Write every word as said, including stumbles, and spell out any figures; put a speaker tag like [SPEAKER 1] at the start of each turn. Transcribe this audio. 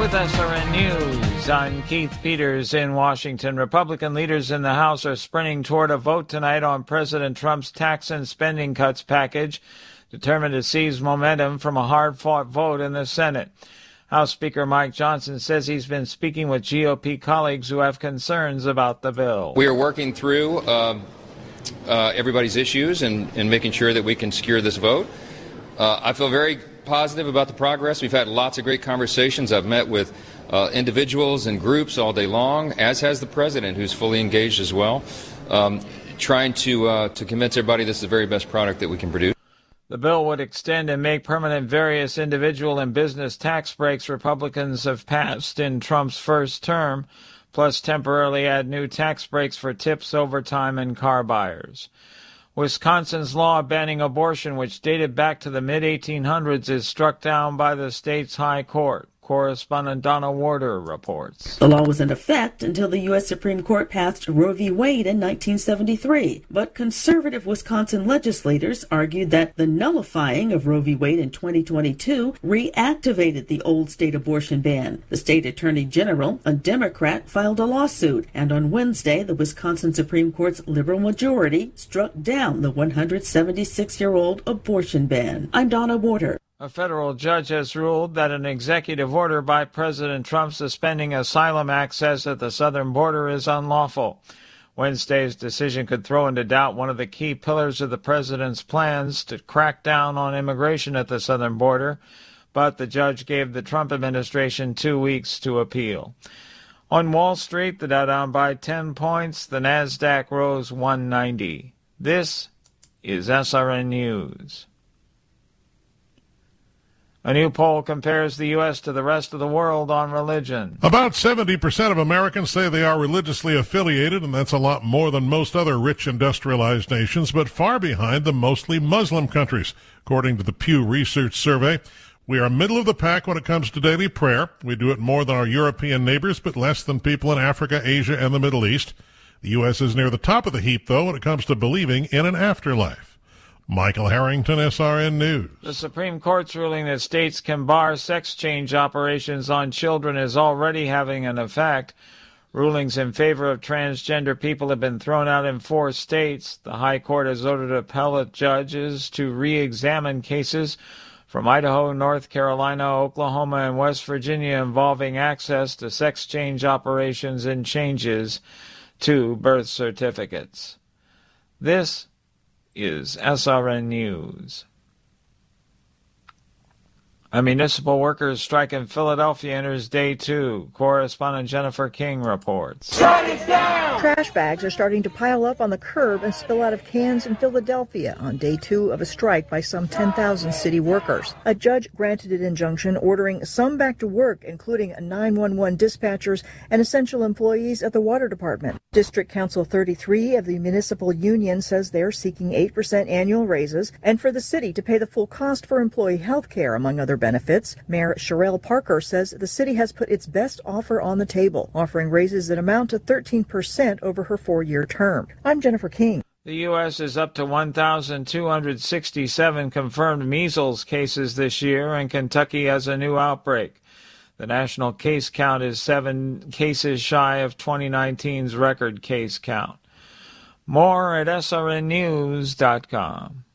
[SPEAKER 1] With S R N News, I'm Keith Peters in Washington. Republican leaders in the House are sprinting toward a vote tonight on President Trump's tax and spending cuts package, determined to seize momentum from a hard-fought vote in the Senate. House Speaker Mike Johnson says he's been speaking with G O P colleagues who have concerns about the bill.
[SPEAKER 2] We are working through uh, uh, everybody's issues and, and making sure that we can secure this vote. Uh, I feel very positive about the progress. We've had lots of great conversations. I've met with uh, individuals and groups all day long, as has the president, who's fully engaged as well, um, trying to uh, to convince everybody this is the very best product that we can produce.
[SPEAKER 1] The bill would extend and make permanent various individual and business tax breaks Republicans have passed in Trump's first term, plus temporarily add new tax breaks for tips, overtime, and car buyers. Wisconsin's law banning abortion, which dated back to the mid eighteen hundreds, is struck down by the state's high court. Correspondent Donna Warder reports.
[SPEAKER 3] The law was in effect until the U S Supreme Court passed Roe v. Wade in nineteen seventy-three, but conservative Wisconsin legislators argued that the nullifying of Roe v. Wade in twenty twenty-two reactivated the old state abortion ban. The state attorney general, a Democrat, filed a lawsuit, and on Wednesday, the Wisconsin Supreme Court's liberal majority struck down the one hundred seventy-six-year-old abortion ban. I'm Donna Warder.
[SPEAKER 1] A federal judge has ruled that an executive order by President Trump suspending asylum access at the southern border is unlawful. Wednesday's decision could throw into doubt one of the key pillars of the president's plans to crack down on immigration at the southern border, but the judge gave the Trump administration two weeks to appeal. On Wall Street, the Dow down by ten points, the Nasdaq rose one ninety. This is S R N News. A new poll compares the U S to the rest of the world on religion.
[SPEAKER 4] About seventy percent of Americans say they are religiously affiliated, and that's a lot more than most other rich industrialized nations, but far behind the mostly Muslim countries. According to the Pew Research Survey, we are middle of the pack when it comes to daily prayer. We do it more than our European neighbors, but less than people in Africa, Asia, and the Middle East. The U S is near the top of the heap, though, when it comes to believing in an afterlife. Michael Harrington, S R N News.
[SPEAKER 1] The Supreme Court's ruling that states can bar sex change operations on children is already having an effect. Rulings in favor of transgender people have been thrown out in four states. The High Court has ordered appellate judges to re-examine cases from Idaho, North Carolina, Oklahoma, and West Virginia involving access to sex change operations and changes to birth certificates. This is S R N News. A municipal workers' strike in Philadelphia enters day two. Correspondent Jennifer King reports.
[SPEAKER 5] Shut it down! Trash bags are starting to pile up on the curb and spill out of cans in Philadelphia on day two of a strike by some ten thousand city workers. A judge granted an injunction ordering some back to work, including nine one one dispatchers and essential employees at the water department. District Council thirty-three of the municipal union says they're seeking eight percent annual raises and for the city to pay the full cost for employee health care, among other benefits. Mayor Sherelle Parker says the city has put its best offer on the table, offering raises that amount to thirteen percent over her four-year term. I'm Jennifer King.
[SPEAKER 1] The U S is up to one thousand two hundred sixty-seven confirmed measles cases this year, and Kentucky has a new outbreak. The national case count is seven cases shy of twenty nineteen's record case count. More at S R N news dot com.